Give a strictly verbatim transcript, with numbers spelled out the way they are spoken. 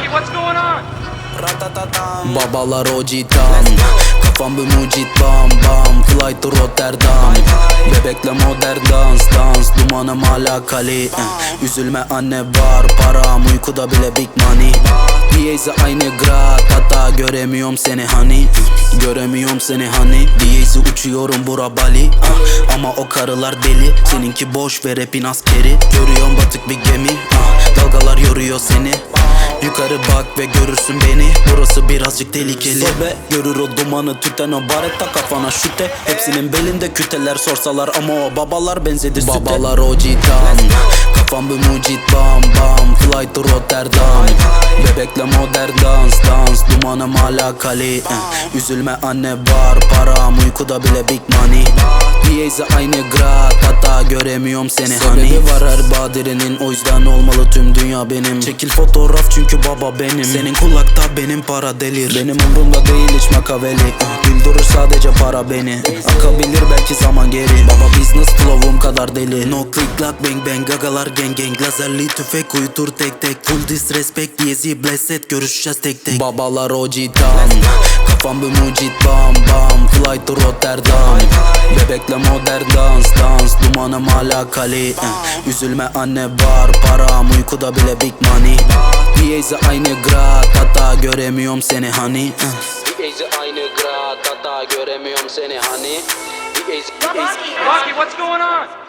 Rocky, what's going on? Babalar o citan, kafam bir mucit bam bam. Fly to Rotterdam, bebekle modern dans dans. Dumanım hala kali, eh. Üzülme anne var param, uykuda bile big money. Diyezi aynı grad, hatta göremiyorum seni hani. Göremiyorum seni hani. Diyezi uçuyorum bura Bali, ah. Ama o karılar deli, seninki boş ve rapin askeri. Görüyorum batık bir gemi, ah. Dalgalar yoruyor seni. Yukarı bak ve görürsün beni. Burası birazcık tehlikeli. Sobe görür o dumanı tüten, o baretta kafana şüte. Hepsinin belinde küteler, sorsalar ama o babalar benzedi süte. Babalar o citan, kafam bir mucit bam bam. Fly to Rotterdam, bebekle modern dans dans. Dumanım hala kali, eh. Üzülme anne var param, uykuda bile big money. Diyezi aynı grad, hatta göremiyorum seni hani. Sebebi var her badirenin, o yüzden olmalı tüm dünya benim. Çekil fotoğraf çünkü baba benim. Senin kulakta benim para delir. Benim umrumda değil hiç makaveli, güldürür sadece para beni. Akabilir belki zaman geri. Baba business flow'um kadar deli. No click lock bang bang, gagalar gang gang. Lazerli tüfek uyutur tek tek. Full disrespect diyezi blessed, görüşeceğiz tek tek. Babalar o citan, kafam bir mucit bam bam. Fly to Rotterdam, bebekle modern dans dans. Dumanım hala kali, eh. Üzülme anne var param, uykuda bile big money. Diyezi aynı grad, hatta göremiyorum seni hani. Diyezi aynı grad, hatta göremiyorum seni hani. Rocky, Rocky, what's going on?